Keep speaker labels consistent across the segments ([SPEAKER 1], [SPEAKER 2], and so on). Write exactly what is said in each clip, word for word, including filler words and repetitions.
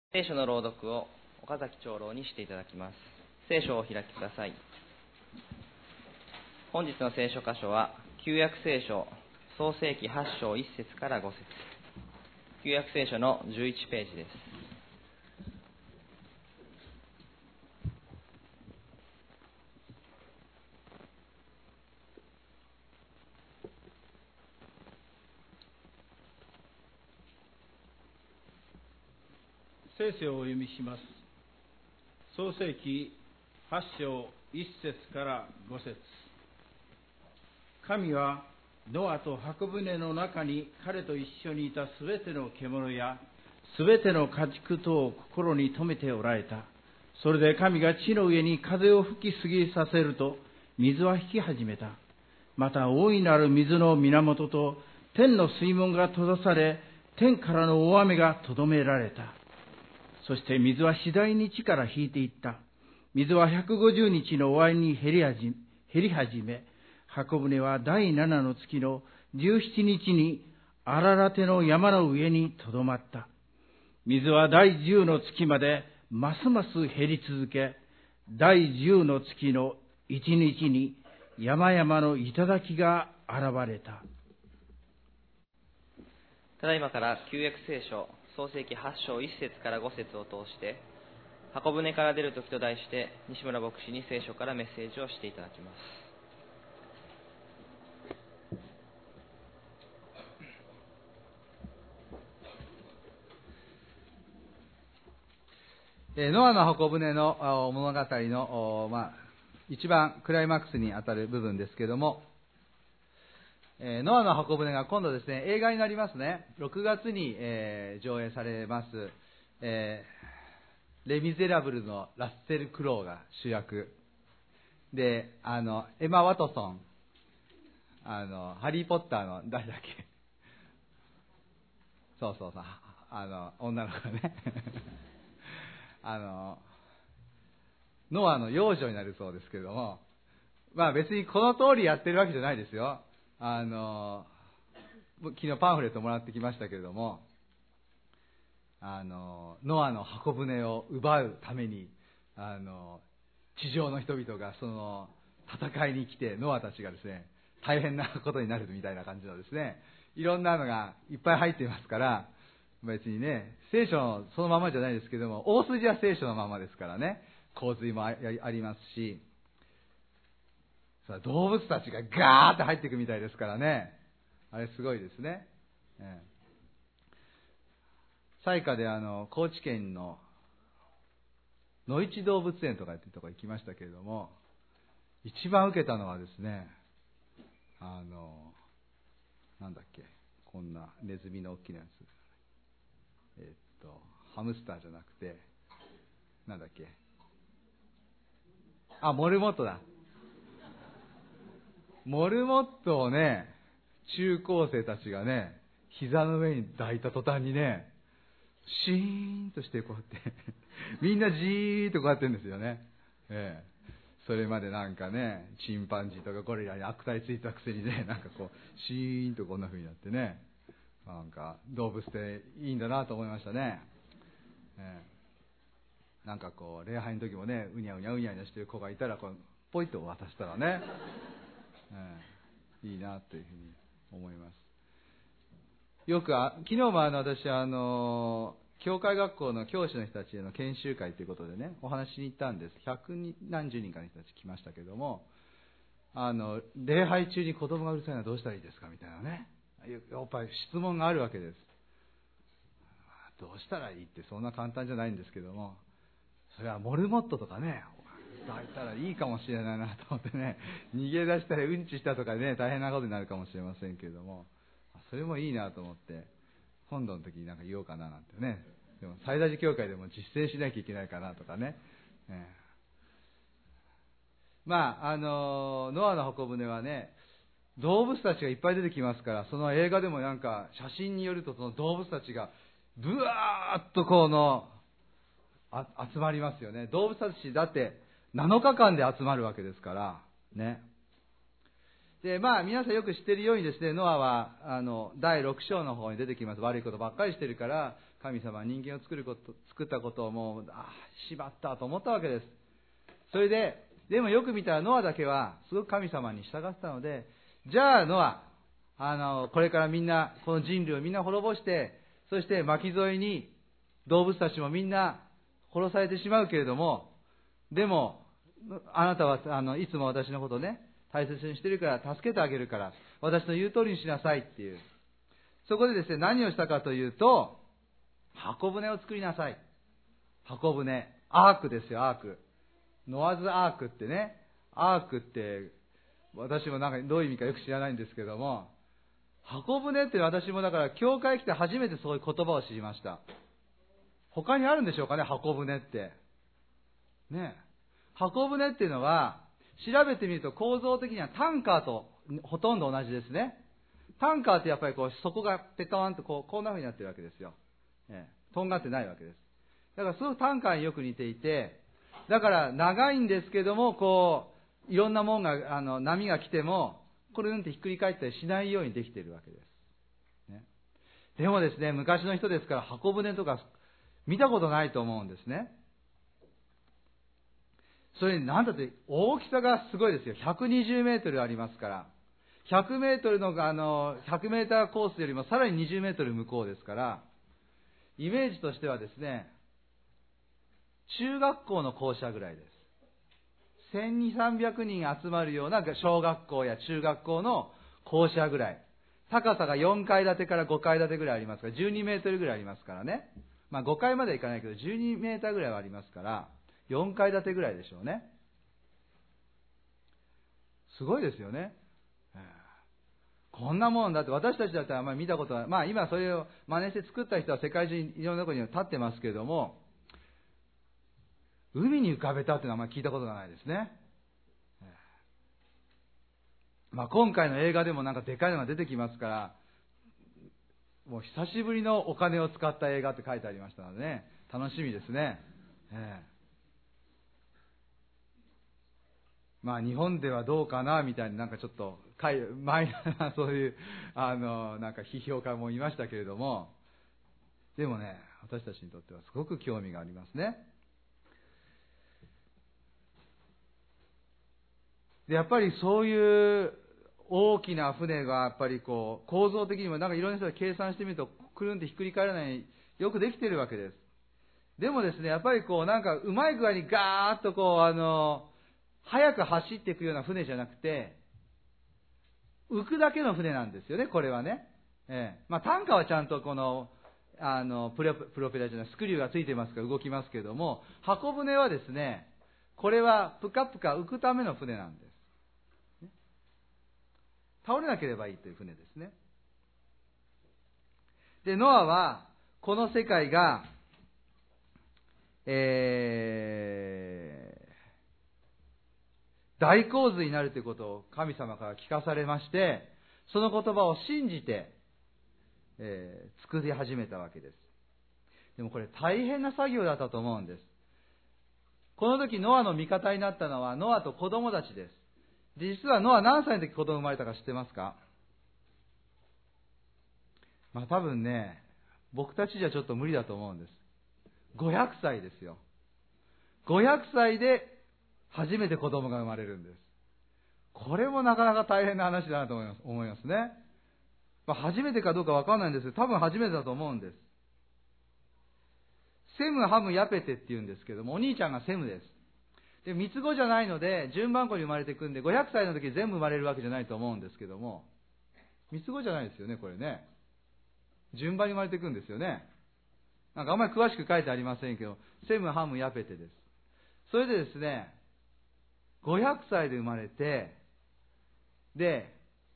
[SPEAKER 1] 聖書の朗読を岡崎長老にしていただきます。聖書をお開きください。本日の聖書箇所は旧約聖書創世記はち章いち節からご節、旧約聖書のじゅういちページです。
[SPEAKER 2] 聖書をお読みします。創世記はち章いち節からご節。神はノアと箱舟の中に彼と一緒にいたすべての獣やすべての家畜とを心に留めておられた。それで神が地の上に風を吹きすぎさせると水は引き始めた。また大いなる水の源と天の水門が閉ざされ、天からの大雨がとどめられた。そして水は次第に地から引いていった。水はひゃくごじゅうにちの終わりに減り始め、減り始め箱舟は第七の月の十七日にアララテの山の上にとどまった。水は第十の月までますます減り続け、第十の月の一日に山々の頂が現れた。
[SPEAKER 1] ただいまから旧約聖書創世記はち章いち節からご節を通して、箱舟から出るときと題して西村牧師に聖書からメッセージをしていただきます。
[SPEAKER 3] ノアの箱舟の物語の、まあ、一番クライマックスにあたる部分ですけれども、ノアの箱舟が今度ですね、映画になりますね。ろくがつに、えー、上映されます、えー、レ・ミゼラブルのラッセル・クロウが主役で、あのエマ・ワトソン、あのハリー・ポッターの誰だっけ、そうそうそう、あの女の子ねあのノアの養女になるそうですけれども、まあ別にこの通りやってるわけじゃないですよ。あの昨日パンフレットもらってきましたけれども、あのノアの箱舟を奪うためにあの地上の人々がその戦いに来て、ノアたちがですね大変なことになるみたいな感じのですね、いろんなのがいっぱい入っていますから、別にね聖書のそのままじゃないですけども、大筋は聖書のままですからね、洪水もありますし、動物たちがガーって入っていくみたいですからね、あれすごいですね。ええ、彩花であの高知県の野市動物園とかっていうところ行きましたけれども、一番受けたのはですね、あのなんだっけ、こんなネズミの大きなやつ、えー、っとハムスターじゃなくてなんだっけ、あモルモットだ。モルモットをね、中高生たちがね、膝の上に抱いた途端にね、シーンとしてこうやってみんなじーっとこうやってるんですよね。ええ、それまでなんかね、チンパンジーとかゴリラに悪態ついたくせにね、なんかこうシーンとこんな風になってね、なんか動物っていいんだなと思いましたね。ええ、なんかこう礼拝の時もね、うにゃうにゃうにゃうにゃしてる子がいたらこうポイッと渡したらね。ええ、いいなというふうに思います。よくあ昨日もあの私あの教会学校の教師の人たちへの研修会ということでね、お話しに行ったんです。百何十人かの人たち来ましたけども、あの礼拝中に子供がうるさいのはどうしたらいいですかみたいなね、やっぱり質問があるわけです。どうしたらいいってそんな簡単じゃないんですけども、それはモルモットとかね抱いたらいいかもしれないなと思ってね、逃げ出したりうんちしたとかね、大変なことになるかもしれませんけれども、それもいいなと思って今度の時になんか言おうかななんてね。でも最大寺教会でも実践しなきゃいけないかなとかね、えー、まああのノアの箱舟はね、動物たちがいっぱい出てきますから、その映画でもなんか写真によるとその動物たちがブワーッとこのあ集まりますよね。動物たちだってなのかかんで集まるわけですからね。でまあ皆さんよく知っているようにですね、ノアはあのだいろく章の方に出てきます。悪いことばっかりしてるから神様は人間を作ること作ったことをもうあしまったと思ったわけです。それででもよく見たらノアだけはすごく神様に従ってたので、じゃあノアあのこれからみんなこの人類をみんな滅ぼして、そして巻き添えに動物たちもみんな殺されてしまうけれども、でもあなたはあのいつも私のことをね大切にしてるから助けてあげるから私の言う通りにしなさいっていう。そこでですね、何をしたかというと、箱舟を作りなさい。箱舟、アークですよ、アーク。ノアズアークってね、アークって私もなんかどういう意味かよく知らないんですけども、箱舟って私もだから教会来て初めてそういう言葉を知りました。他にあるんでしょうかね、箱舟って。ね、箱舟っていうのは調べてみると構造的にはタンカーとほとんど同じですね。タンカーってやっぱりこう底がペタワンとこうこんな風になってるわけですよ。ね、とんがってないわけです。だからすごくタンカーによく似ていて、だから長いんですけども、こういろんなもんがあの波が来てもこれうんってひっくり返ったりしないようにできているわけです。ね、でもですね、昔の人ですから箱舟とか見たことないと思うんですね。それに何だって大きさがすごいですよ。ひゃくにじゅうメートルありますから。ひゃくメートルのあのひゃくメーターコースよりもさらににじゅうメートル向こうですから、イメージとしてはですね、中学校の校舎ぐらいです。せんにひゃく、さんびゃくにん集まるような小学校や中学校の校舎ぐらい。高さがよんかい建てからごかい建てぐらいありますから、じゅうにメートルぐらいありますからね。まあごかいまではいかないけど、じゅうにメーターぐらいはありますから、よんかい建てぐらいでしょうね。すごいですよね。こんなもんだって私たちだったらあんまり見たことは、まあ今それを真似して作った人は世界中にいろんなところに立ってますけれども、海に浮かべたっていうのはあんまり聞いたことがないですね。まあ今回の映画でもなんかでかいのが出てきますから、もう久しぶりのお金を使った映画って書いてありましたのでね、楽しみですね。ええ、まあ日本ではどうかなみたいになんかちょっとマイナーなそういうあのなんか批評家もいましたけれども、でもね、私たちにとってはすごく興味がありますね。でやっぱりそういう大きな船がやっぱりこう構造的にもなんかいろんな人が計算してみるとくるんってひっくり返らないよくできているわけです。でもですね、やっぱりこうなんかうまい具合にガーッとこうあの速く走っていくような船じゃなくて、浮くだけの船なんですよね、これはね。ええ、まあタンカーはちゃんとこのあのプロプロペラじゃないスクリューがついてますから動きますけれども、箱舟はですね、これはプカプカ浮くための船なんです。倒れなければいいという船ですね。で、ノアはこの世界が、えー、大洪水になるということを神様から聞かされまして、その言葉を信じて、えー、作り始めたわけです。でもこれ大変な作業だったと思うんです。この時ノアの味方になったのはノアと子供たちです。実はノア何歳の時子供生まれたか知ってますか？まあ多分ね、僕たちじゃちょっと無理だと思うんです。ごひゃくさいですよ。ごひゃくさいで初めて子供が生まれるんです。これもなかなか大変な話だなと思います、思いますね。まあ、初めてかどうかわかんないんですけど、多分初めてだと思うんです。セム、ハム、ヤペテって言うんですけども、お兄ちゃんがセムです。で、三つ子じゃないので、順番子に生まれていくんで、ごひゃくさいの時全部生まれるわけじゃないと思うんですけども、三つ子じゃないですよね、これね。順番に生まれていくんですよね。なんかあんまり詳しく書いてありませんけど、セム、ハム、ヤペテです。それでですね、ごひゃくさいで生まれて、で、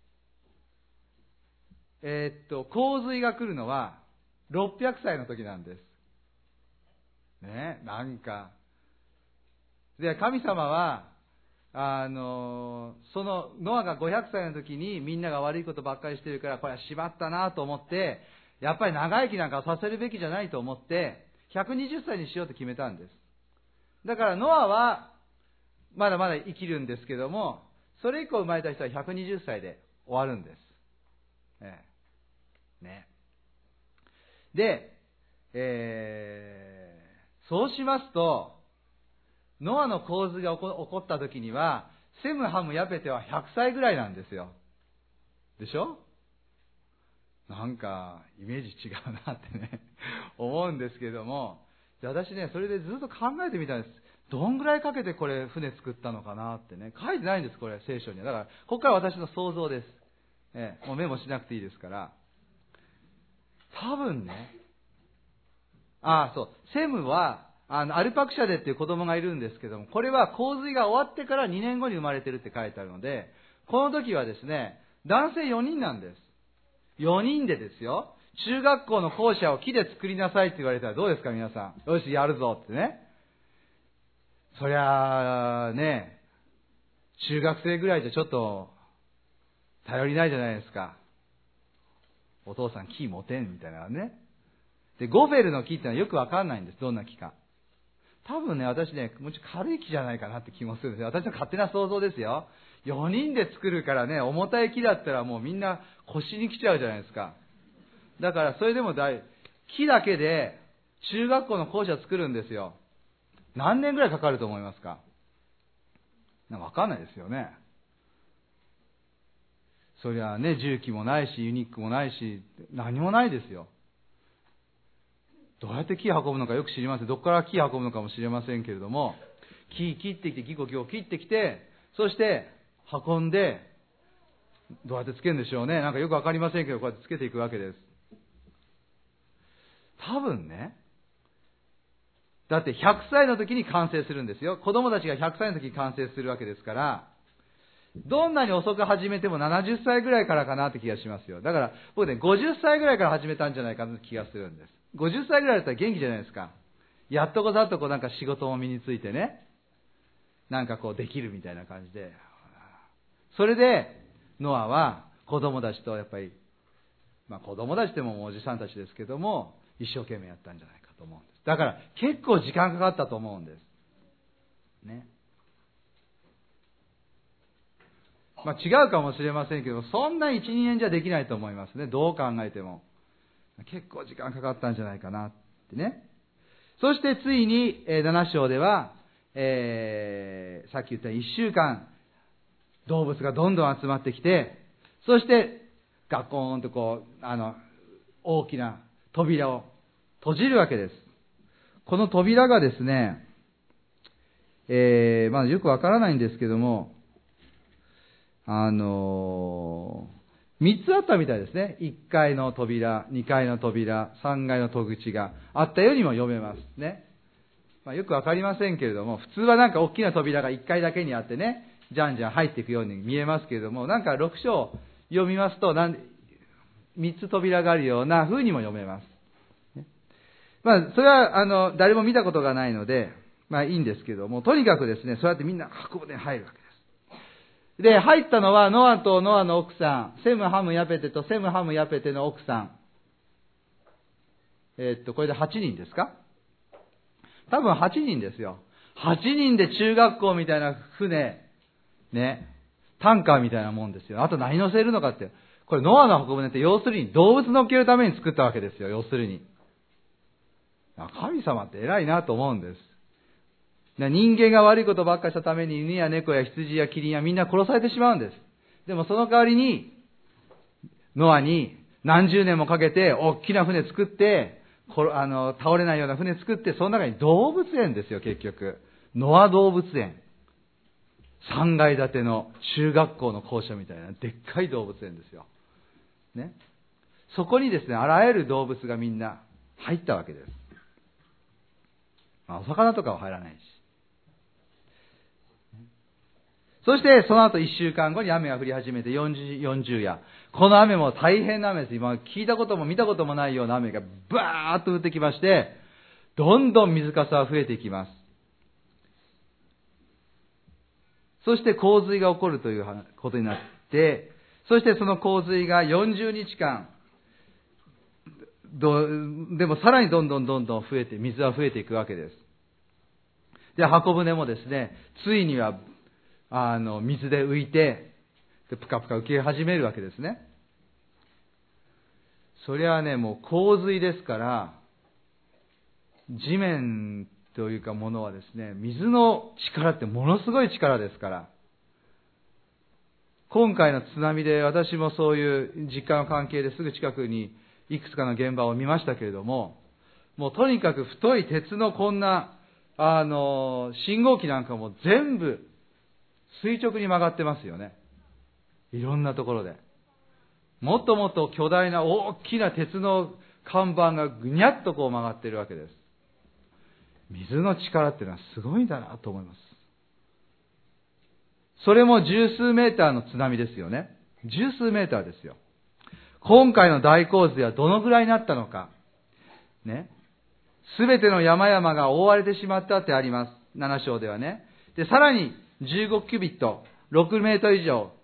[SPEAKER 3] えー、っと、洪水が来るのはろっぴゃくさいの時なんです。ね、なんか。で、神様は、あの、その、ノアがごひゃくさいの時にみんなが悪いことばっかりしてるから、これはしまったなと思って、やっぱり長生きなんかさせるべきじゃないと思って、ひゃくにじゅっさいにしようと決めたんです。だからノアは、まだまだ生きるんですけども、それ以降生まれた人はひゃくにじゅっさいで終わるんです。ええ、ね。で、 えー、そうしますと、ノアの洪水が起こ、起こった時には、セム、ハム、ヤペテはひゃくさいぐらいなんですよ。でしょ？なんか、イメージ違うなってね、思うんですけれども、私ね、それでずっと考えてみたんです。どんぐらいかけてこれ、船作ったのかなってね。書いてないんです、これ、聖書には。だから、ここから私の想像です。ええ、もうメモしなくていいですから。多分ね、ああ、そう、セムは、あの、アルパクシャデっていう子供がいるんですけども、これは洪水が終わってからにねんごに生まれてるって書いてあるので、この時はですね、男性よにんなんです。よにんでですよ、中学校の校舎を木で作りなさいって言われたらどうですか皆さん。よし、やるぞってね。そりゃあ、ね、中学生ぐらいじゃちょっと、頼りないじゃないですか。お父さん木持てんみたいなね。で、ゴフェルの木ってのはよくわかんないんです。どんな木か。多分ね、私ね、もうちょっと軽い木じゃないかなって気もするんですよ。私の勝手な想像ですよ。よにんで作るからね、重たい木だったらもうみんな腰に来ちゃうじゃないですか。だからそれでも大、木だけで中学校の校舎作るんですよ。何年ぐらいかかると思いますか？なんかわかんないですよね。そりゃね、重機もないし、ユニックもないし、何もないですよ。どうやって木運ぶのかよく知りません。どこから木運ぶのかもしれませんけれども、木切ってきて、ギコギコ切ってきて、そして運んで、どうやってつけるんでしょうね。なんかよくわかりませんけど、こうやってつけていくわけです。多分ね、だってひゃくさいの時に完成するんですよ。子供たちがひゃくさいの時に完成するわけですから、どんなに遅く始めてもななじゅっさいぐらいからかなって気がしますよ。だから僕ね、ごじゅっさいぐらいから始めたんじゃないかなって気がするんです。ごじゅっさいぐらいだったら元気じゃないですか。やっとこざっとこうなんか仕事も身についてね、なんかこうできるみたいな感じで。それで、ノアは子供たちとやっぱり、まあ子供たちでもおじさんたちですけども、一生懸命やったんじゃないかと思うんです。だから結構時間かかったと思うんです。ね。まあ違うかもしれませんけど、そんないち、にねんじゃできないと思いますね。どう考えても。結構時間かかったんじゃないかなってね。そしてついになな章では、えー、さっき言ったいっしゅうかん動物がどんどん集まってきて、そしてガコーンとこうあの大きな扉を閉じるわけです。この扉がですね、えー、まあよくわからないんですけども、あのーみっつあったみたいですね。いっかいの扉、にかいの扉、さんがいの戸口があったようにも読めますね。まあ、よくわかりませんけれども、普通はなんか大きな扉がいっかいだけにあってね、じゃんじゃん入っていくように見えますけれども、なんかろく章読みますと、なんみっつ扉があるような風にも読めます。ね、まあ、それは、あの、誰も見たことがないので、まあいいんですけども、とにかくですね、そうやってみんな箱舟に入るわけです。で、入ったのはノアとノアの奥さん、セム、ハム、ヤペテとセム、ハム、ヤペテの奥さん。えー、っと、これではちにんですか？多分はちにんですよ。はちにんで中学校みたいな船、ね、タンカーみたいなもんですよ。あと何乗せるのかって。これノアの箱舟って要するに動物乗っけるために作ったわけですよ。要するに。神様って偉いなと思うんです。人間が悪いことばっかりしたために犬や猫や羊やキリンやみんな殺されてしまうんです。でもその代わりに、ノアに何十年もかけて大きな船作って、あの倒れないような船作って、その中に動物園ですよ、結局。ノア動物園。さんがい建ての中学校の校舎みたいなでっかい動物園ですよ。ね。そこにですね、あらゆる動物がみんな入ったわけです。まあ、お魚とかは入らないし。そしてその後いっしゅうかんごに雨が降り始めてよんじゅう、よんじゅう夜。この雨も大変な雨です。今聞いたことも見たこともないような雨がバーッと降ってきまして、どんどん水かさは増えていきます。そして洪水が起こるということになって、そしてその洪水がよんじゅうにちかん、どでもさらにどんどんどんどん増えて、水は増えていくわけです。で、箱舟もですね、ついにはあの、水で浮いて、で、ぷかぷか浮き始めるわけですね。それはね、もう洪水ですから、 地面というかものはですね、水の力ってものすごい力ですから、今回の津波で私もそういう実家の関係ですぐ近くにいくつかの現場を見ましたけれども、もうとにかく太い鉄のこんな、あの、信号機なんかも全部垂直に曲がってますよね。いろんなところで。もっともっと巨大な大きな鉄の看板がぐにゃっとこう曲がっているわけです。水の力っていうのはすごいんだなと思います。それも十数メーターの津波ですよね。十数メーターですよ。今回の大洪水はどのぐらいになったのか。ね。すべての山々が覆われてしまったってあります。なな章ではね。で、さらにじゅうごキュビット、ろくメートル以上。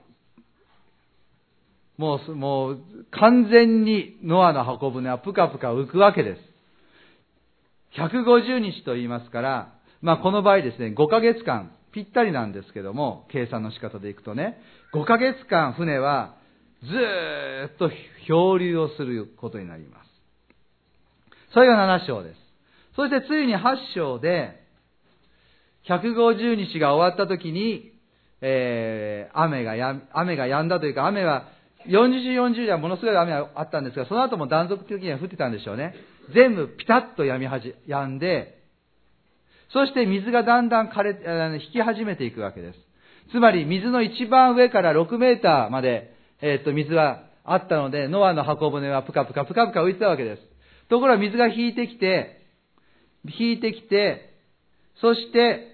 [SPEAKER 3] もう、もう、完全にノアの箱舟はぷかぷか浮くわけです。ひゃくごじゅうにちと言いますから、まあこの場合ですね、ごかげつかん、ぴったりなんですけども、計算の仕方でいくとね、ごかげつかん船はずーっと漂流をすることになります。それがなな章です。そしてついにはち章で、ひゃくごじゅうにちが終わった時に、えー、雨がや、雨が止んだというか、雨はよんじゅう、よんじゅうではものすごい雨があったんですが、その後も断続的には降ってたんでしょうね。全部ピタッと止みはじ、止んで、そして水がだんだん枯れ、引き始めていくわけです。つまり水の一番上からろくメーターまで、えっと、水はあったので、ノアの箱舟はぷかぷかぷかぷか浮いてたわけです。ところが水が引いてきて、引いてきて、そして、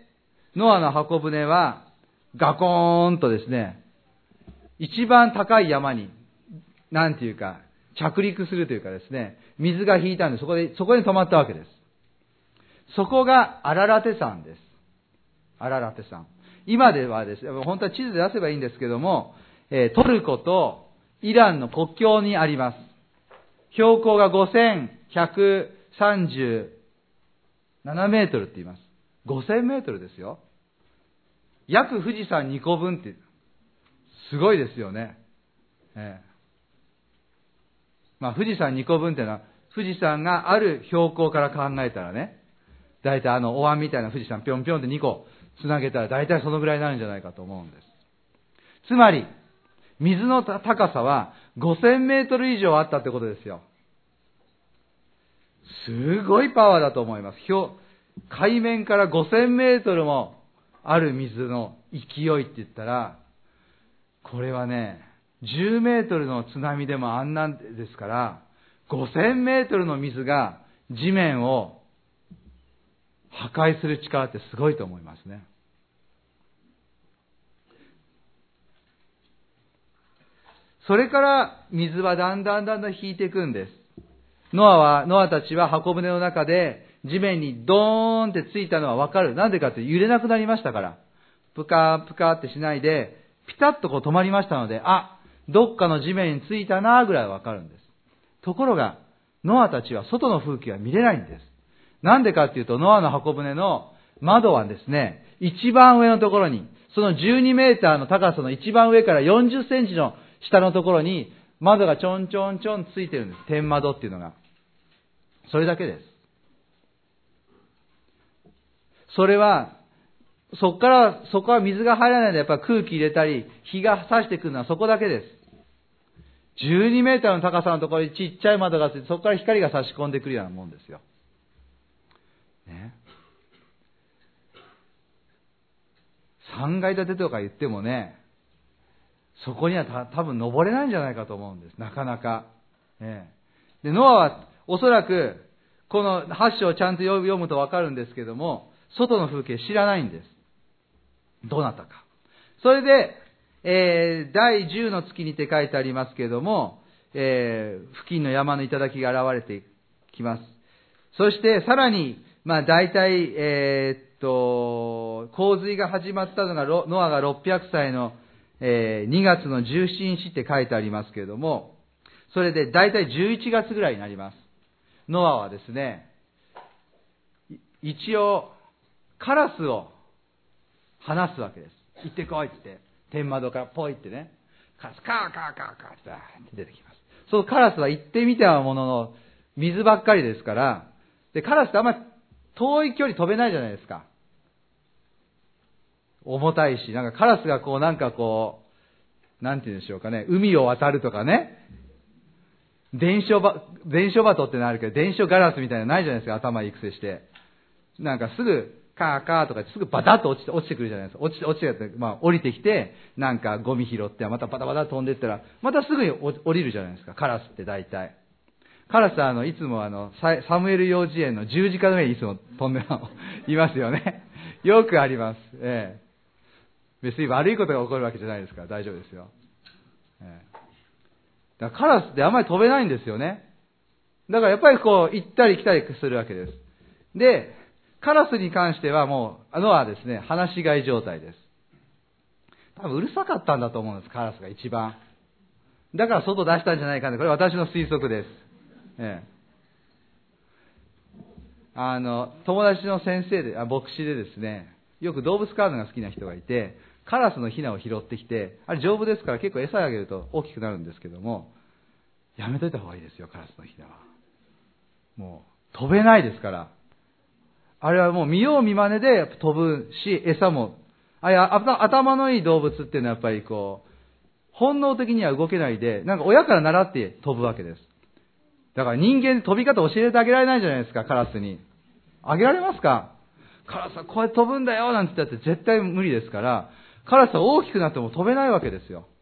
[SPEAKER 3] ノアの箱舟は、ガコーンとですね、一番高い山に、なんていうか、着陸するというかですね、水が引いたんで、そこで、そこに止まったわけです。そこがアララテ山です。アララテ山。今ではですね、本当は地図で出せばいいんですけども、えー、トルコとイランの国境にあります。標高がごせんひゃくさんじゅうななメートルって言います。ごせんメートルですよ。約富士山にこぶんって、すごいですよね。えー、まあ富士山にこぶんっていうのは、富士山がある標高から考えたらね、だいたいあのお椀みたいな富士山ぴょんぴょんってにこつなげたらだいたいそのぐらいになるんじゃないかと思うんです。つまり、水の高さはごせんメートル以上あったってことですよ。すごいパワーだと思います。海面からごせんメートルもある水の勢いって言ったら、これはね、じゅうメートルの津波でもあんなんですから、ごせんメートルの水が地面を破壊する力ってすごいと思いますね。それから水はだんだんだんだん引いていくんです。ノアは、ノアたちは箱舟の中で地面にドーンってついたのはわかる。なんでかって揺れなくなりましたから。プカープカーってしないで、ピタッとこう止まりましたので、あ、どっかの地面についたなぐらいわかるんです。ところが、ノアたちは外の風景は見れないんです。なんでかっていうと、ノアの箱舟の窓はですね、一番上のところに、そのじゅうにメーターの高さの一番上からよんじゅっセンチの下のところに、窓がちょんちょんちょんついてるんです。天窓っていうのが。それだけです。それは、そこから、そこは水が入らないので、やっぱ空気入れたり、日が差してくるのはそこだけです。じゅうにメーターの高さのところにちっちゃい窓がついて、そこから光が差し込んでくるようなもんですよ。ね。さんがい建てとか言ってもね、そこにはた多分登れないんじゃないかと思うんです。なかなか。ね、で、ノアはおそらく、このはち章をちゃんと読むとわかるんですけども、外の風景知らないんです。どうなったか。それで、えー、だいじゅうの月にって書いてありますけれども、えー、付近の山の頂が現れてきます。そして、さらに、まあ、大体、えー、っと、洪水が始まったのが、ノアがろっぴゃくさいの、えー、にがつのじゅうしちにちって書いてありますけれども、それで大体じゅういちがつぐらいになります。ノアはですね、一応、カラスを放すわけです。行ってこいって、天窓からポイってね、カラスカーカーカーカーってバーって出てきます。そのカラスは行ってみたものの、水ばっかりですから、 で、カラスってあんまり遠い距離飛べないじゃないですか。重たいし、なんかカラスがこうなんかこう、なんて言うんでしょうかね、海を渡るとかね、伝書バ、伝書バトってのあるけど、伝書ガラスみたいなのないじゃないですか、頭育成して。なんかすぐ、カーカーとかすぐバタッと落ちて、落ちてくるじゃないですか。落ちて、落ちてって、まあ降りてきて、なんかゴミ拾って、またバタバタ飛んでったら、またすぐに降りるじゃないですか、カラスって大体。カラスはあの、いつもあの、サムエル幼稚園の十字架の上にいつも飛んでいますよね。よくあります。ええ。別に悪いことが起こるわけじゃないですから大丈夫ですよ。ええ。だからカラスってあんまり飛べないんですよね。だからやっぱりこう、行ったり来たりするわけです。で、カラスに関してはもう、あのはですね、放し飼い状態です。多分うるさかったんだと思うんです、カラスが一番。だから外出したんじゃないかな。これ私の推測です。ええ。あの、友達の先生で、あ牧師でですね、よく動物飼うのが好きな人がいて、カラスのヒナを拾ってきて、あれ丈夫ですから結構餌あげると大きくなるんですけども、やめといた方がいいですよ、カラスのヒナは。もう、飛べないですから。あれはもう見よう見まねで飛ぶし、餌も、あれ頭のいい動物っていうのはやっぱりこう、本能的には動けないで、なんか親から習って飛ぶわけです。だから人間飛び方教えてあげられないじゃないですか、カラスに。あげられますか？カラスはこうやって飛ぶんだよなんて言ったって絶対無理ですから、カラスは大きくなっても飛べないわけですよ。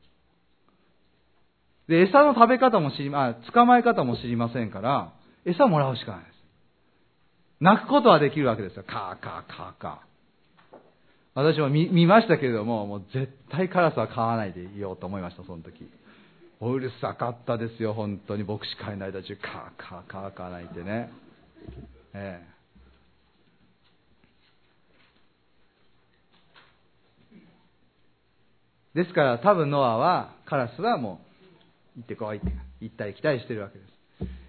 [SPEAKER 3] で、餌の食べ方も知り、あ、捕まえ方も知りませんから、餌もらうしかないです。鳴くことはできるわけですよ。カーカーカーカー。私も 見, 見ましたけれども、もう絶対カラスは飼わないでいようと思いました、その時。うるさかったですよ、本当に。牧師会の間中、カーカーカーカー鳴いてね。ええ。ですから多分ノアは、カラスはもう、行ってこいって、行ったり来たりしてるわけです。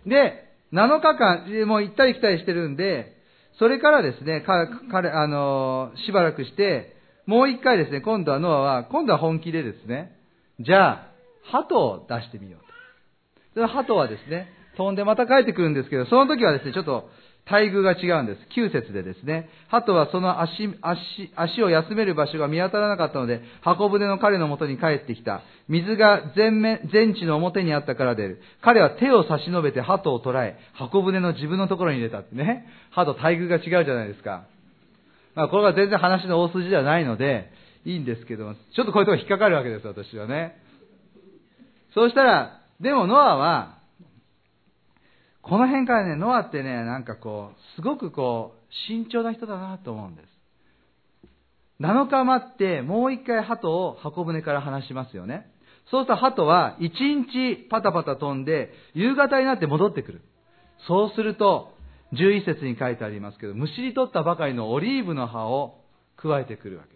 [SPEAKER 3] で、なのかかん、もう行ったり来たりしてるんで、それからですね、か、彼、あの、しばらくして、もう一回ですね、今度はノアは、今度は本気でですね、じゃあ、鳩を出してみようと。その鳩はですね、飛んでまた帰ってくるんですけど、その時はですね、ちょっと待遇が違うんです。きゅう節でですね、鳩はその足、足、足を休める場所が見当たらなかったので、箱舟の彼の元に帰ってきた。水が全面、全地の表にあったからで、彼は手を差し伸べて鳩を捕らえ、箱舟の自分のところに入れたってね。鳩待遇が違うじゃないですか。まあ、これは全然話の大筋ではないので、いいんですけども、ちょっとこういうところ引っかかるわけです、私はね。そうしたら、でもノアは、この辺からね、ノアってね、なんかこう、すごくこう、慎重な人だなと思うんです。なのか待って、もう一回鳩を箱舟から離しますよね。そうすると鳩は、一日パタパタ飛んで、夕方になって戻ってくる。そうすると、じゅういち節に書いてありますけど、むしり取ったばかりのオリーブの葉を加えてくるわけです。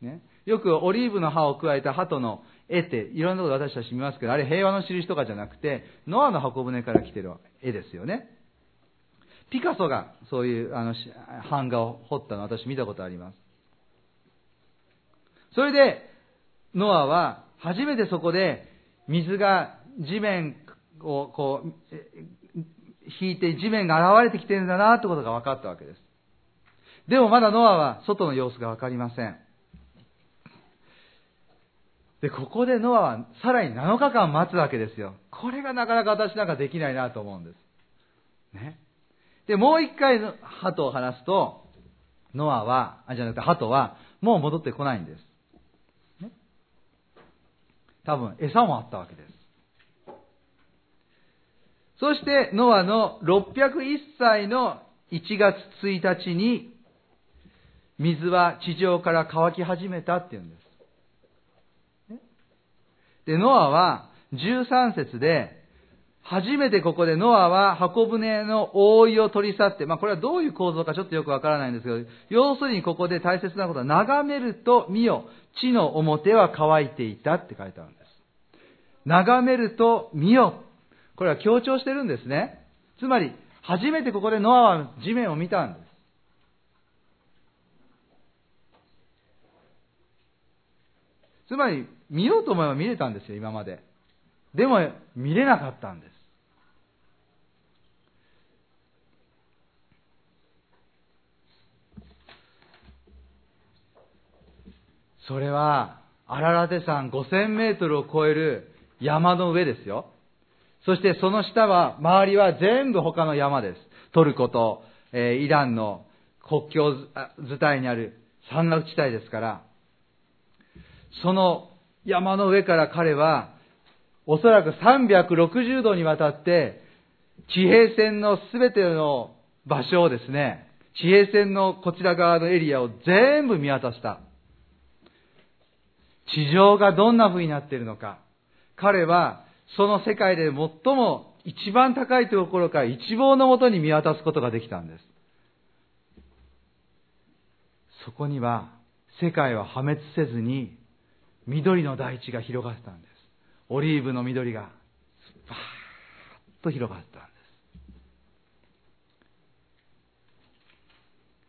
[SPEAKER 3] ね。よくオリーブの葉を加えた鳩の絵っていろんなこと私たち見ますけど、あれ平和の印とかじゃなくて、ノアの箱舟から来てる絵ですよね。ピカソがそういうあの版画を彫ったのを私見たことあります。それで、ノアは初めてそこで水が地面をこう、引いて地面が現れてきてるんだなってことが分かったわけです。でもまだノアは外の様子が分かりません。で、ここでノアはさらになのかかん待つわけですよ。これがなかなか私なんかできないなと思うんです。ね。で、もう一回鳩を離すと、ノアは、あ、じゃなくて鳩は、もう戻ってこないんです。ね。多分、餌もあったわけです。そして、ノアのろっぴゃくいっさいのいちがつついたちに、水は地上から乾き始めたっていうんです。で、ノアはじゅうさん節で、初めてここでノアは箱舟の覆いを取り去って、まあこれはどういう構造かちょっとよくわからないんですけど、要するにここで大切なことは、眺めると見よ、地の表は乾いていたって書いてあるんです。眺めると見よ。これは強調してるんですね。つまり、初めてここでノアは地面を見たんです。つまり、見ようと思えば見れたんですよ、今まで。でも、見れなかったんです。 それはアララテ山ごせんメートルを超える山の上ですよ。そしてその下は、周りは全部他の山です。トルコと、えー、イランの国境伝いにある山岳地帯ですから、その山の上から彼は、おそらくさんびゃくろくじゅうどにわたって、地平線のすべての場所をですね、地平線のこちら側のエリアを全部見渡した。地上がどんな風になっているのか。彼はその世界で最も一番高いところから一望のもとに見渡すことができたんです。そこには世界は破滅せずに緑の大地が広がってたんです。オリーブの緑がバーッと広がってたんです。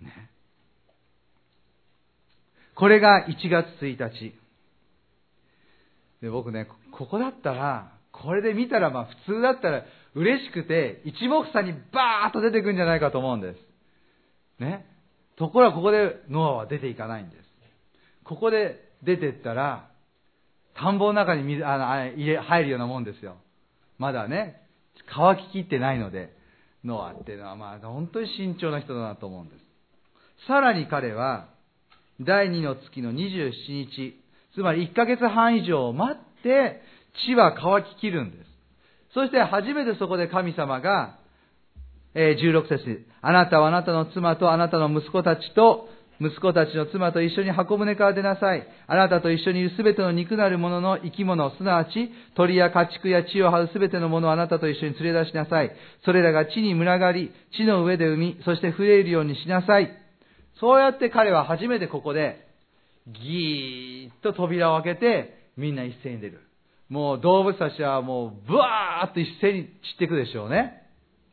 [SPEAKER 3] ね。これがいちがつついたち。で、僕ね、ここだったら、これで見たら、まあ普通だったら嬉しくて、一目散にバーッと出てくるんじゃないかと思うんです。ね。ところがここでノアは出ていかないんです。ここで出てったら、田んぼの中に水あの入れ入るようなもんですよ。まだね、乾ききってないので、ノアっていうのはまあ本当に慎重な人だなと思うんです。さらに彼は、だいにの月のにじゅうしちにち、つまりいっかげつはん以上待って、地は乾ききるんです。そして初めてそこで神様が、えー、じゅうろくせつに、あなたはあなたの妻とあなたの息子たちと、息子たちの妻と一緒に箱舟から出なさい。あなたと一緒にいるすべての肉なるものの生き物、すなわち鳥や家畜や地を這うすべてのものをあなたと一緒に連れ出しなさい。それらが地に群がり、地の上で産み、そして増えるようにしなさい。そうやって彼は初めてここで、ギーッと扉を開けて、みんな一斉に出る。もう動物たちはもうブワーッと一斉に散っていくでしょうね。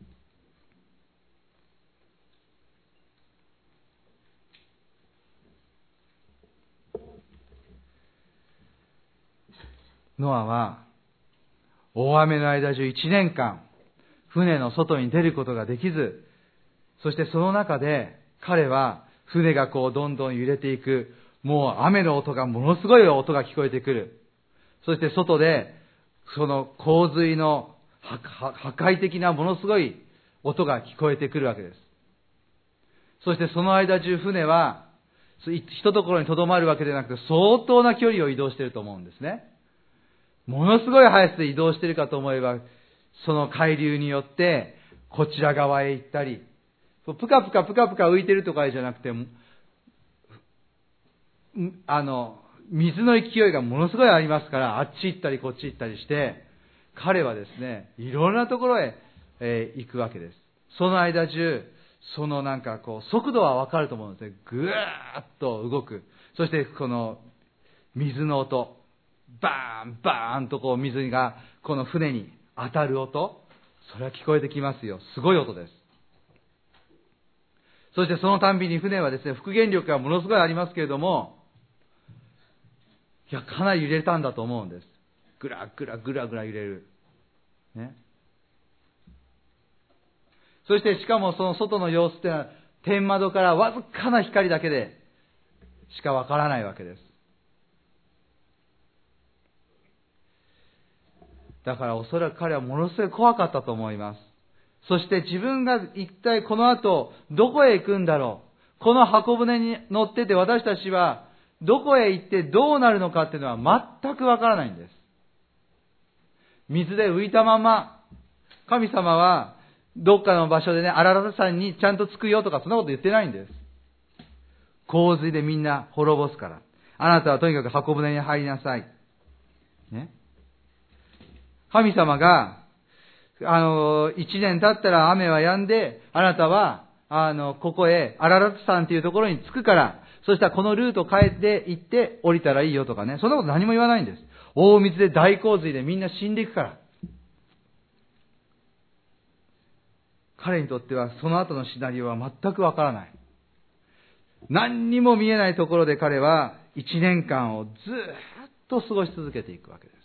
[SPEAKER 3] ノアは大雨の間中いちねんかん船の外に出ることができず、そしてその中で彼は船がこうどんどん揺れていく、もう雨の音がものすごい音が聞こえてくる。そして外でその洪水の破壊的なものすごい音が聞こえてくるわけです。そしてその間中船は一ところに留まるわけでなくて相当な距離を移動していると思うんですね。ものすごい速さで移動しているかと思えば、その海流によってこちら側へ行ったり、ぷかぷかぷかぷか浮いてるとかじゃなくて、あの水の勢いがものすごいありますから、あっち行ったりこっち行ったりして、彼はですね、いろんなところへ、えー、行くわけです。その間中、そのなんかこう速度はわかると思うんですね。ぐーっと動く。そしてこの水の音、バーンバーンとこう水がこの船に当たる音、それは聞こえてきますよ。すごい音です。そしてそのたんびに船はですね、復元力がものすごいありますけれども、いや、かなり揺れたんだと思うんです。ぐらぐらぐらぐら揺れる。ね。そしてしかもその外の様子っていうのは、天窓からわずかな光だけでしかわからないわけです。だからおそらく彼はものすごい怖かったと思います。そして自分が一体この後どこへ行くんだろう。この箱舟に乗ってて私たちはどこへ行ってどうなるのかっていうのは全くわからないんです。水で浮いたまま、神様はどっかの場所でね、アララタ山にちゃんと着くよとかそんなこと言ってないんです。洪水でみんな滅ぼすから。あなたはとにかく箱舟に入りなさい。ね。神様が、あの、一年経ったら雨は止んで、あなたは、あの、ここへ、アララタ山というところに着くから、そしたらこのルートを変えて行って降りたらいいよとかね。そんなこと何も言わないんです。大水で大洪水でみんな死んでいくから。彼にとってはその後のシナリオは全くわからない。何にも見えないところで彼は一年間をずっと過ごし続けていくわけです。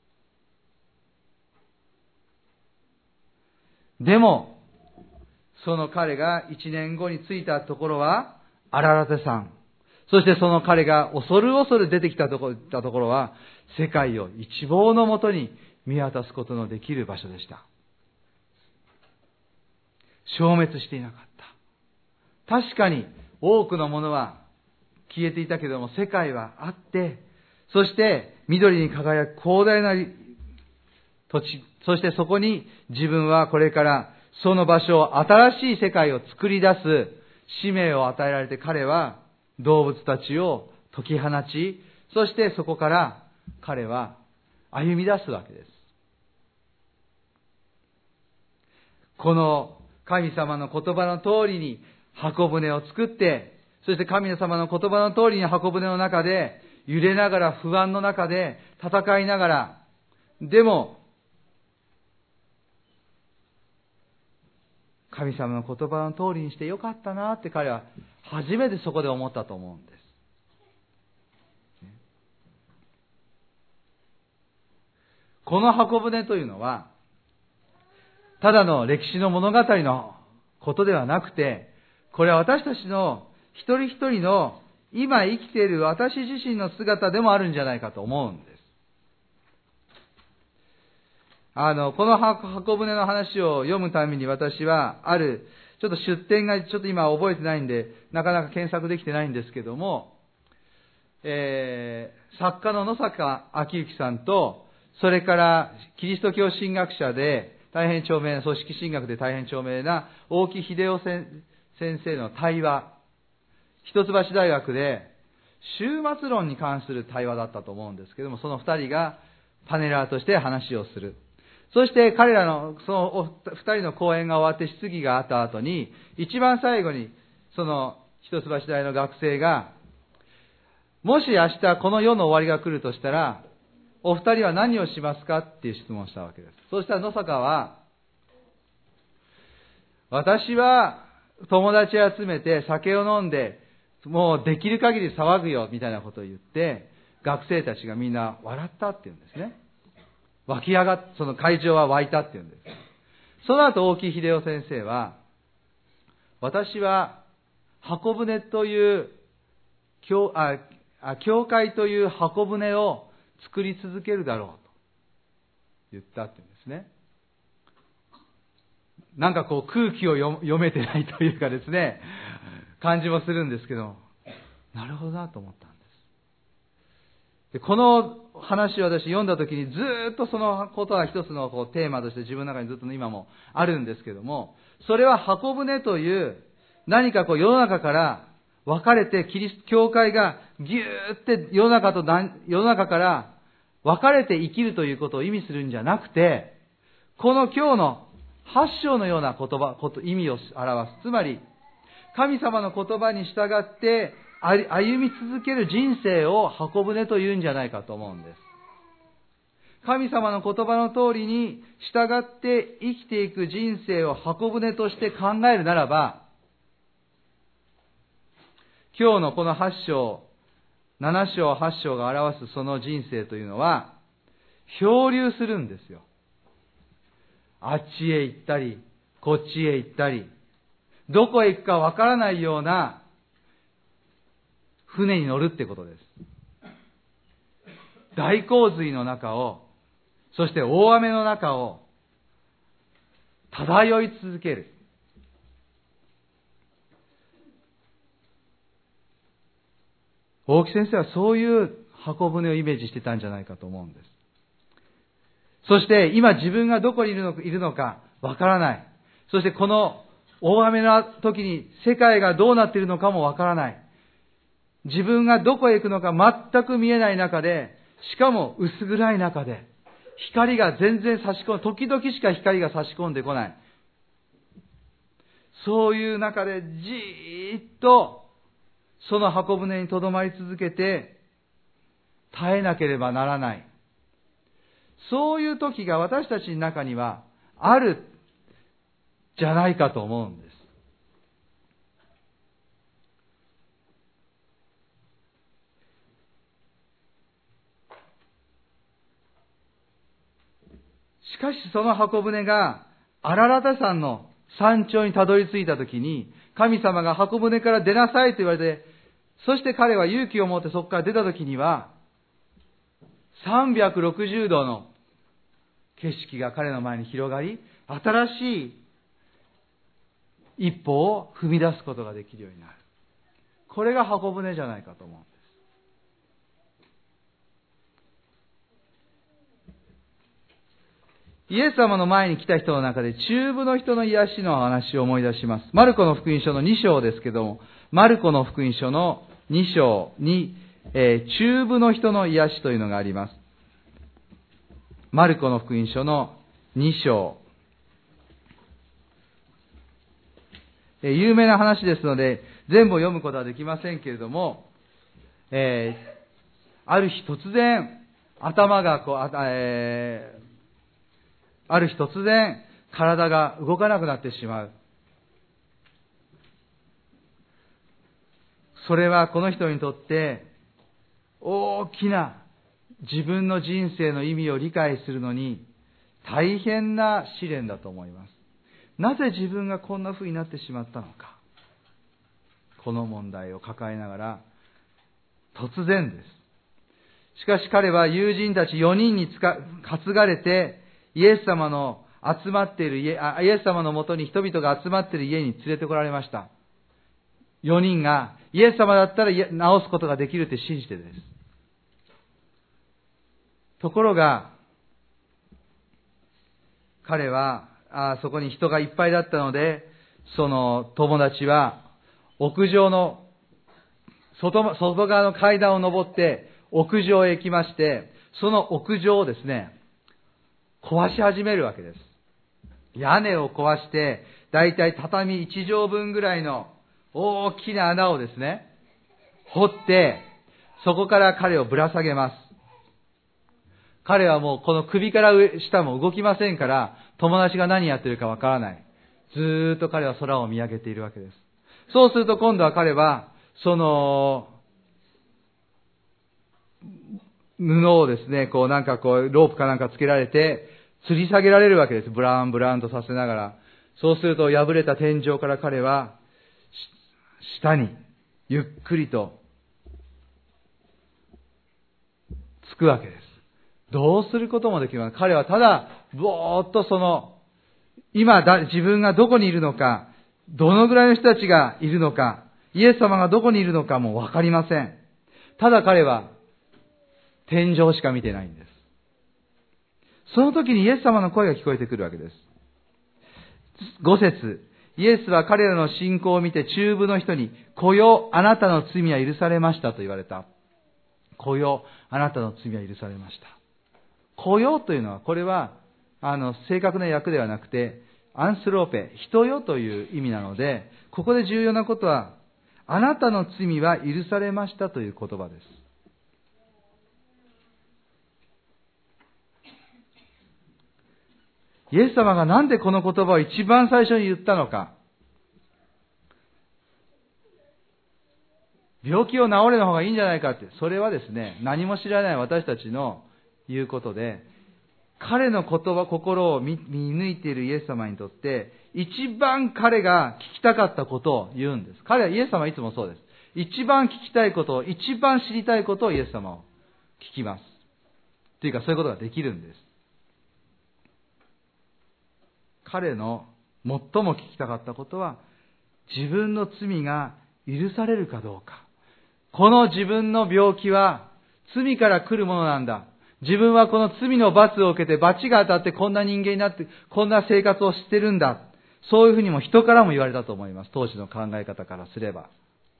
[SPEAKER 3] でも、その彼が一年後に着いたところは、アララテ山。 そしてその彼が恐る恐る出てきたところ、たところは、世界を一望のもとに見渡すことのできる場所でした。消滅していなかった。確かに多くのものは消えていたけれども、世界はあって、そして緑に輝く広大な土地、そしてそこに自分はこれからその場所を、新しい世界を作り出す使命を与えられて、彼は動物たちを解き放ち、そしてそこから彼は歩み出すわけです。この神様の言葉の通りに箱舟を作って、そして神様の言葉の通りに箱舟の中で揺れながら、不安の中で戦いながら、でも神様の言葉の通りにしてよかったなって彼は初めてそこで思ったと思うんです。この箱舟というのはただの歴史の物語のことではなくて、これは私たちの一人一人の今生きている私自身の姿でもあるんじゃないかと思うんです。あの、この箱舟の話を読むために私は、ある、ちょっと出典がちょっと今覚えてないんで、なかなか検索できてないんですけども、えー、作家の野坂昭之さんと、それからキリスト教神学者で、大変著名な、組織神学で大変著名な大木秀夫先生の対話、一橋大学で終末論に関する対話だったと思うんですけども、その二人がパネラーとして話をする。そして彼らのその二人の講演が終わって質疑があった後に、一番最後にその一橋大の学生が、もし明日この世の終わりが来るとしたら、お二人は何をしますかっていう質問をしたわけです。そうしたら野坂は、私は友達集めて酒を飲んで、もうできる限り騒ぐよみたいなことを言って、学生たちがみんな笑ったっていうんですね。湧き上がっ、その会場は湧いたっていうんです。その後大木秀夫先生は、私は箱舟という教、あ、教会という箱舟を作り続けるだろうと言ったっていうんですね。なんかこう空気を読めてないというかですね、感じもするんですけど、なるほどなと思ったんです。でこの話を私読んだ時にずっとそのことは一つのこうテーマとして自分の中にずっと今もあるんですけども、それは箱舟という何かこう世の中から分かれてキリスト教会がぎゅーって世の中と世の中から分かれて生きるということを意味するんじゃなくて、この今日の八章のような言葉、こと意味を表す。つまり神様の言葉に従って歩み続ける人生を箱舟というんじゃないかと思うんです。神様の言葉の通りに従って生きていく人生を箱舟として考えるならば、今日のこの八章、七章、八章が表すその人生というのは、漂流するんですよ。あっちへ行ったり、こっちへ行ったり、どこへ行くかわからないような船に乗るってことです。大洪水の中を、そして大雨の中を漂い続ける。大木先生はそういう箱舟をイメージしてたんじゃないかと思うんです。そして今自分がどこにいるのか、いるのかわからない。そしてこの大雨の時に世界がどうなっているのかもわからない。自分がどこへ行くのか全く見えない中で、しかも薄暗い中で、光が全然差し込ん、時々しか光が差し込んでこない。そういう中でじーっとその箱舟にとどまり続けて耐えなければならない。そういう時が私たちの中にはあるじゃないかと思うんです。しかしその箱舟がアララタ山の山頂にたどり着いたときに、神様が箱舟から出なさいと言われて、 そして彼は勇気を持ってそこから出たときには、さんびゃくろくじゅうどの景色が彼の前に広がり、新しい一歩を踏み出すことができるようになる。これが箱舟じゃないかと思うんです。イエス様の前に来た人の中で中部の人の癒しの話を思い出します。マルコの福音書のに章ですけども、マルコの福音書のに章に、えー、中部の人の癒しというのがあります。マルコの福音書のに章。えー、有名な話ですので、全部を読むことはできませんけれども、えー、ある日突然、頭がこう、あ、えー、ある日突然、体が動かなくなってしまう。それはこの人にとって大きな自分の人生の意味を理解するのに大変な試練だと思います。なぜ自分がこんな風になってしまったのか。この問題を抱えながら突然です。しかし彼は友人たちよにんに担がれてイエス様の集まっている家、あ、イエス様のもとに人々が集まっている家に連れてこられました。よにんがイエス様だったら治すことができるって信じてです。ところが彼はあそこに人がいっぱいだったので、その友達は屋上の 外, 外側の階段を登って屋上へ行きまして、その屋上をですね壊し始めるわけです。屋根を壊して、だいたい畳いち畳分ぐらいの大きな穴をですね、掘って、そこから彼をぶら下げます。彼はもうこの首から上、下も動きませんから、友達が何やってるかわからない。ずーっと彼は空を見上げているわけです。そうすると今度は彼は、その、布をですね、こうなんかこう、ロープかなんかつけられて、吊り下げられるわけです。ブラーンブラーンとさせながら。そうすると破れた天井から彼は、下にゆっくりとつくわけです。どうすることもできます。彼はただぼーっとその今だ自分がどこにいるのか、どのぐらいの人たちがいるのか、イエス様がどこにいるのかもわかりません。ただ彼は天井しか見てないんです。その時にイエス様の声が聞こえてくるわけです。ご節、イエスは彼らの信仰を見て中部の人に、来よ、あなたの罪は許されましたと言われた。来よ、あなたの罪は許されました。来よというのは、これは、あの、正確な訳ではなくて、アンスローペ、人よという意味なので、ここで重要なことは、あなたの罪は許されましたという言葉です。イエス様がなんでこの言葉を一番最初に言ったのか。病気を治れの方がいいんじゃないかって。それはですね、何も知らない私たちの言うことで、彼の言葉、心を見、見抜いているイエス様にとって、一番彼が聞きたかったことを言うんです。彼はイエス様はいつもそうです。一番聞きたいことを、一番知りたいことをイエス様を聞きます。というかそういうことができるんです。彼の最も聞きたかったことは、自分の罪が許されるかどうか。この自分の病気は罪から来るものなんだ。自分はこの罪の罰を受けて罰が当たってこんな人間になって、こんな生活をしてるんだ。そういうふうにも人からも言われたと思います。当時の考え方からすれば。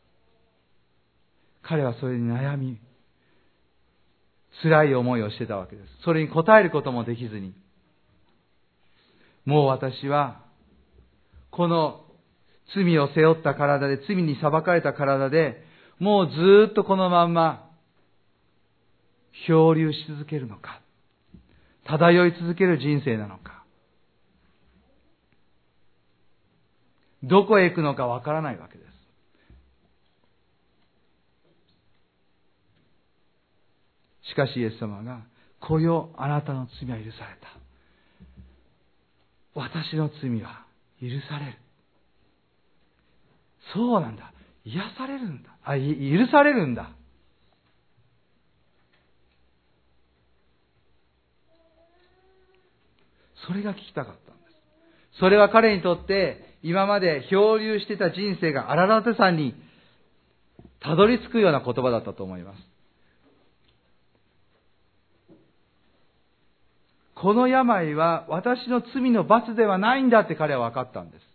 [SPEAKER 3] 彼はそれに悩み、辛い思いをしてたわけです。それに応えることもできずに、もう私は、この罪を背負った体で、罪に裁かれた体で、もうずっとこのまんま、漂流し続けるのか、漂い続ける人生なのか、どこへ行くのかわからないわけです。しかしイエス様が、来よ、あなたの罪は許された。私の罪は許される。そうなんだ。 癒されるんだ。あ、許されるんだ。それが聞きたかったんです。それは彼にとって今まで漂流していた人生が荒立山にたどり着くような言葉だったと思います。この病は私の罪の罰ではないんだって彼は分かったんです。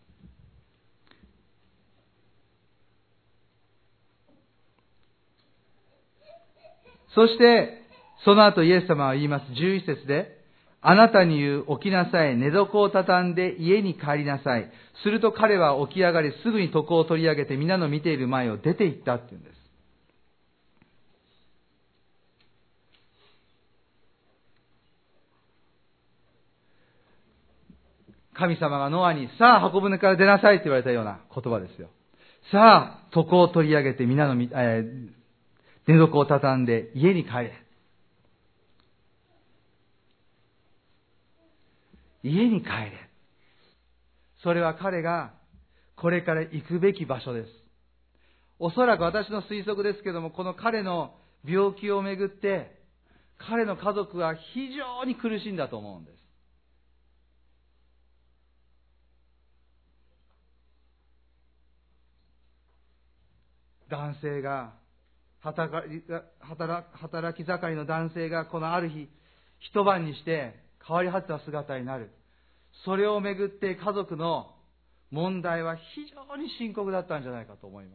[SPEAKER 3] そしてその後イエス様は言います。じゅういち節で、あなたに言う、起きなさい、寝床を畳んで家に帰りなさい。すると彼は起き上がり、すぐに床を取り上げて皆の見ている前を出て行ったっていうんです。神様がノアに、さあ箱舟から出なさいって言われたような言葉ですよ。さあ床を取り上げて皆の見、えー、寝床を畳んで家に帰れ。家に帰れ。それは彼がこれから行くべき場所です。おそらく私の推測ですけども、この彼の病気をめぐって彼の家族は非常に苦しんだと思うんです。男性が働き、働き盛りの男性がこのある日一晩にして変わり果てた姿になる。それをめぐって家族の問題は非常に深刻だったんじゃないかと思います。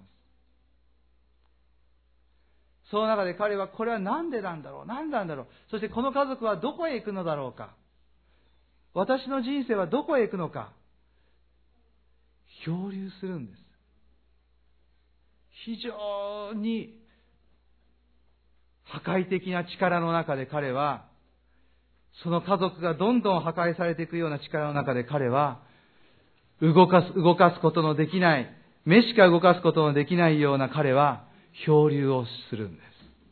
[SPEAKER 3] その中で彼はこれは何でなんだろう、何なんだろう、そしてこの家族はどこへ行くのだろうか、私の人生はどこへ行くのか、漂流するんです。非常に破壊的な力の中で彼は、その家族がどんどん破壊されていくような力の中で彼は動かす、動かすことのできない、目しか動かすことのできないような彼は漂流をするんです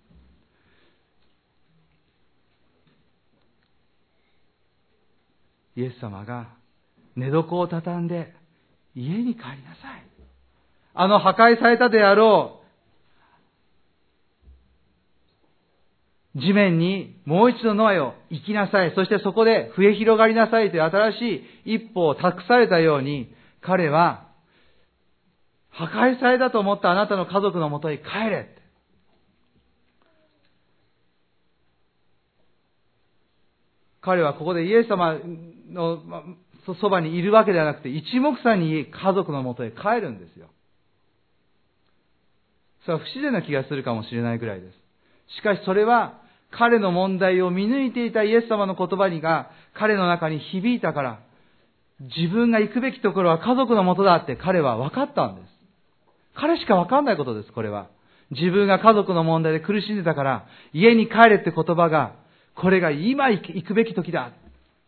[SPEAKER 3] 。イエス様が寝床を畳んで家に帰りなさい。あの破壊されたであろう地面にもう一度ノアよ行きなさい。そしてそこで増え広がりなさいという新しい一歩を託されたように、彼は破壊されたと思ったあなたの家族のもとへ帰れって。彼はここでイエス様のそばにいるわけではなくて、一目散に家族のもとへ帰るんですよ。それは不自然な気がするかもしれないぐらいです。しかしそれは彼の問題を見抜いていたイエス様の言葉にが彼の中に響いたから、自分が行くべきところは家族のもとだって彼は分かったんです。彼しか分かんないことです。これは自分が家族の問題で苦しんでたから家に帰れって言葉が、これが今行くべき時だ。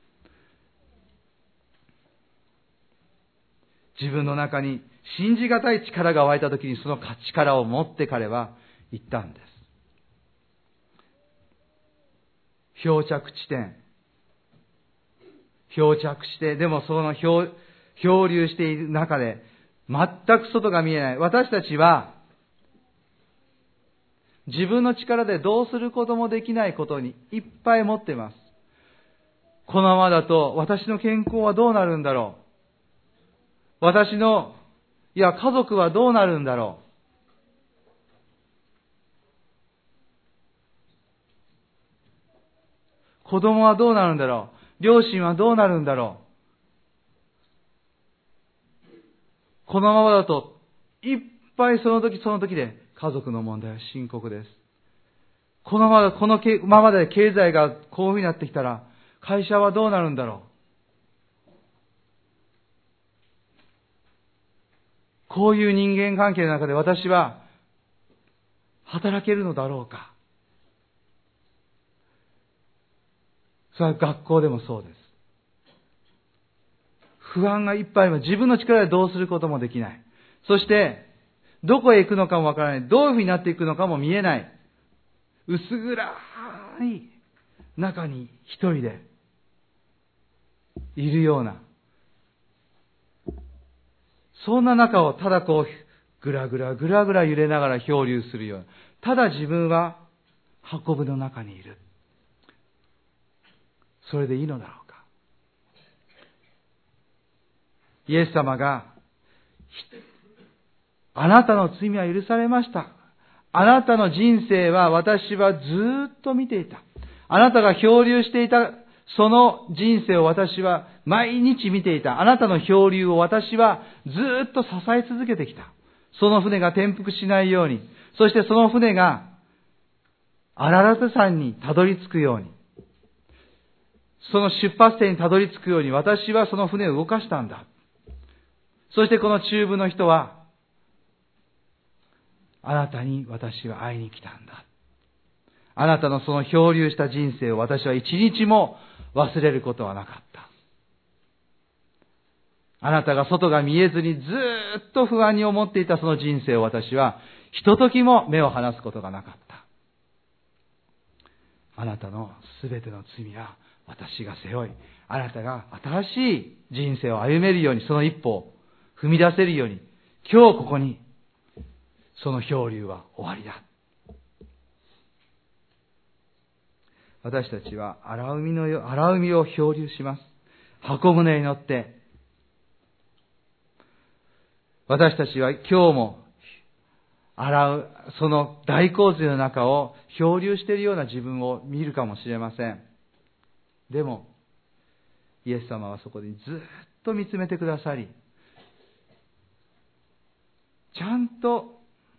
[SPEAKER 3] 自分の中に信じがたい力が湧いた時に、その力を持って彼は言ったんです。漂着地点、漂着して、でもその 漂, 漂流している中で全く外が見えない。私たちは自分の力でどうすることもできないことにいっぱい持っています。このままだと私の健康はどうなるんだろう、私のいや家族はどうなるんだろう、子供はどうなるんだろう、両親はどうなるんだろう。このままだといっぱいその時その時で家族の問題は深刻です。このままこのままで経済がこういうふうになってきたら会社はどうなるんだろう、こういう人間関係の中で私は働けるのだろうか。それは学校でもそうです。不安がいっぱいあります。自分の力でどうすることもできない。そしてどこへ行くのかもわからない。どういうふうになっていくのかも見えない。薄暗い中に一人でいるような、そんな中をただこうぐらぐらぐらぐら揺れながら漂流するような、ただ自分は箱舟の中にいる。それでいいのだろうか。イエス様が、あなたの罪は許されました。あなたの人生は私はずっと見ていた。あなたが漂流していたその人生を私は毎日見ていた。あなたの漂流を私はずっと支え続けてきた。その船が転覆しないように、そしてその船がアララト山にたどり着くように、その出発点にたどり着くように私はその船を動かしたんだ。そしてこの中部の人は、あなたに私は会いに来たんだ。あなたのその漂流した人生を私は一日も忘れることはなかった。あなたが外が見えずにずっと不安に思っていたその人生を私はひとときも目を離すことがなかった。あなたのすべての罪は私が背負い、あなたが新しい人生を歩めるように、その一歩を踏み出せるように、今日ここにその漂流は終わりだ。私たちは荒海のよ、荒海を漂流します。箱舟に乗って、私たちは今日も荒う、その大洪水の中を漂流しているような自分を見るかもしれません。でも、イエス様はそこでずっと見つめてくださり、ちゃんと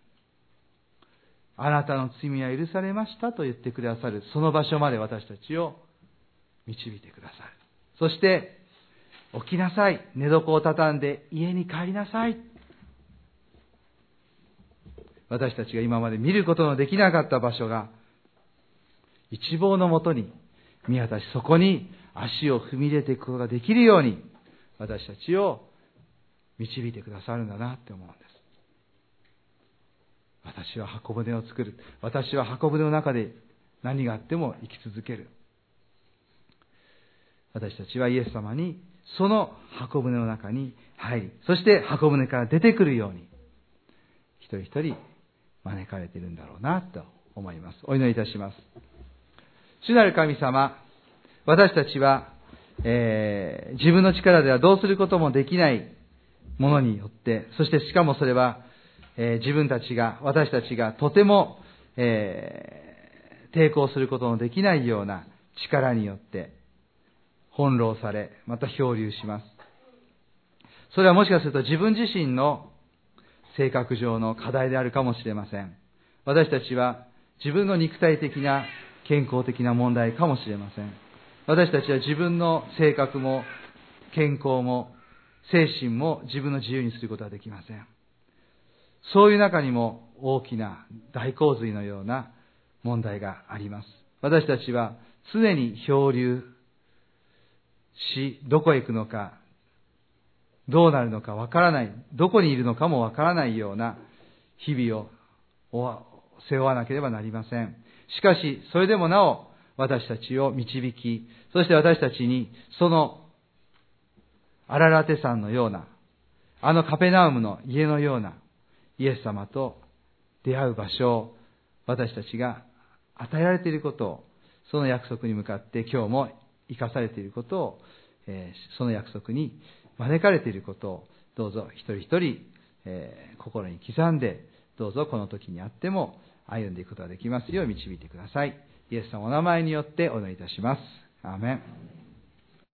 [SPEAKER 3] あなたの罪は許されましたと言ってくださる、その場所まで私たちを導いてくださる。そして、起きなさい。寝床を畳んで家に帰りなさい。私たちが今まで見ることのできなかった場所が、一望のもとに見渡し、そこに足を踏み入れていくことができるように、私たちを導いてくださるんだなって思うんです。私は箱舟を作る。私は箱舟の中で何があっても生き続ける。私たちはイエス様にその箱舟の中に入り、そして箱舟から出てくるように、一人一人招かれているんだろうなと思います。お祈りいたします。主なる神様、私たちは、えー、自分の力ではどうすることもできないものによって、そしてしかもそれはえー、自分たちが、私たちがとても、えー、抵抗することのできないような力によって翻弄され、また漂流します。それはもしかすると自分自身の性格上の課題であるかもしれません。私たちは自分の肉体的な健康的な問題かもしれません。私たちは自分の性格も健康も精神も自分の自由にすることはできません。そういう中にも大きな大洪水のような問題があります。私たちは常に漂流し、どこへ行くのか、どうなるのかわからない、どこにいるのかもわからないような日々を背負わなければなりません。しかし、それでもなお私たちを導き、そして私たちにそのアララテ山のような、あのカペナウムの家のようなイエス様と出会う場所を私たちが与えられていることを、その約束に向かって今日も生かされていることを、えー、その約束に招かれていることをどうぞ一人一人、えー、心に刻んで、どうぞこの時にあっても歩んでいくことができますよう導いてください。イエス様のお名前によってお祈りいたします。アーメン。